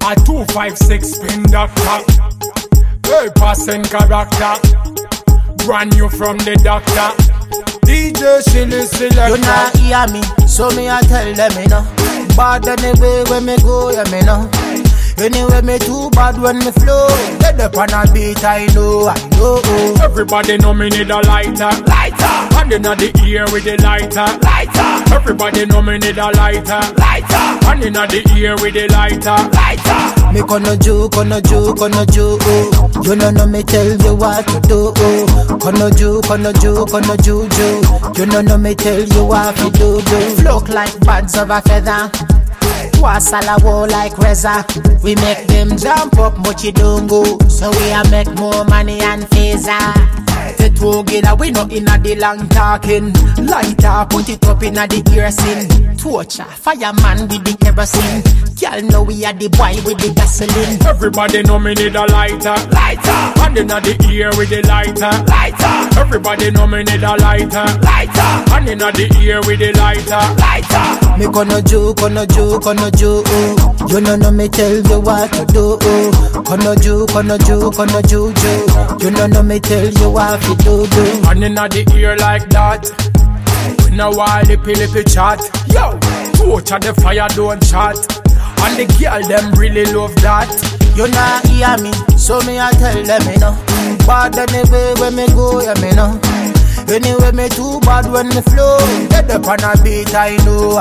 A 256 spin doctor. Hey, passing character. Brand new from the doctor. DJ Shilly Selector. You not hear me, so me I tell them, you know. Bad anyway when me go, yeah, me know. Anyway, me too bad when me flow. Get up on a beat, I know. Everybody know me need a lighter. And in the ear with the lighter. Everybody know me need a lighter. And in the ear with the lighter. Me gonna juke. You know me tell you what to do. Gonna juke. You know me tell you what to do. Float like birds of a feather. Was all a war like Reza. We make them jump up, much it don't go. So we a make more money and phaser. The together, we not inna the long talking. Lighter, put it up inna the kerosene. Torture, fireman with the kerosene. Y'all know we are the boy with the gasoline. Everybody know me need a lighter. And inna the ear with the lighter. Everybody know me need a lighter. And inna the ear with the lighter. Me gonna juke. You know me tell you what to do. Gonna juke. You know me tell you what to do. And inna the ear like that. We know why lippy chat. Yo, torture the fire don't chat. And the girl them really love that. You not hear me, so me I tell them, you know. Bad anyway when me go, yeah, me know. Anyway, me too bad when me flow. Get up on a beat, I know.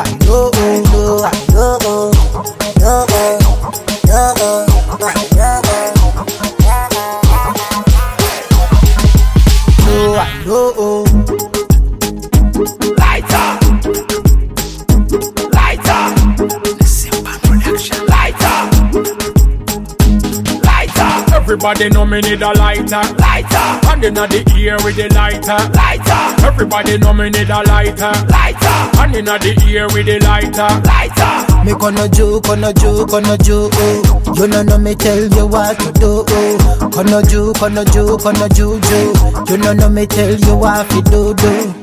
Lighter. Everybody know me need a lighter. And inna the ear with the lighter. Everybody know me need a lighter. And inna the ear with the lighter. Me gonna juke. You know me tell you what to do. Gonna juke. You know me tell you what to do.